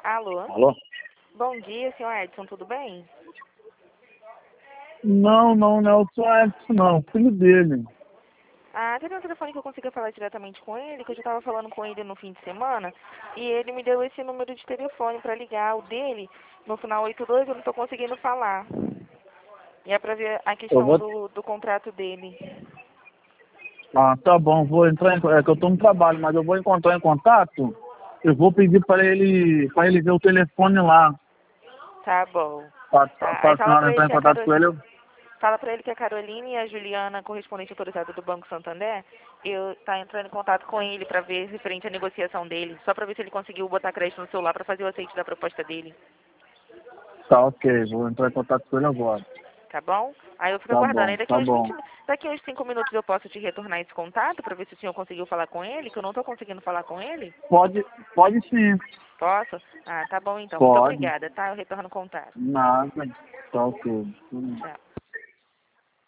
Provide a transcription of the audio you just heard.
Alô? Alô? Bom dia, senhor Edson, tudo bem? Não é o seu Edson, não. Filho dele. Ah, teve um telefone que eu consiga falar diretamente com ele, que eu já estava falando com ele no fim de semana, e ele me deu esse número de telefone para ligar, o dele, no final 82, eu não estou conseguindo falar. E é para ver a Eu questão vou... do contrato dele. Ah, tá bom. Vou entrar em... É que eu tô no trabalho, mas eu vou encontrar em contato. Eu vou pedir para ele ver o telefone lá. Tá bom. Para Tá. Aí a senhora entrar em contato com ele. fala pra ele que a Caroline e a Juliana, correspondente autorizada do Banco Santander, tá entrando em contato com ele para ver referente à negociação dele, só para ver se ele conseguiu botar crédito no celular para fazer o aceite da proposta dele. Tá, ok. Vou entrar em contato com ele agora. Tá bom? Aí eu fico Tá aguardando. bom, Aí tá bom. daqui uns 5 minutos eu posso te retornar esse contato para ver se o senhor conseguiu falar com ele, que eu não tô conseguindo falar com ele. Pode sim. Posso? Ah, tá bom então. Muito Pode. obrigada, tá? Eu retorno o contato. Nada. Tá, ok. Tchau.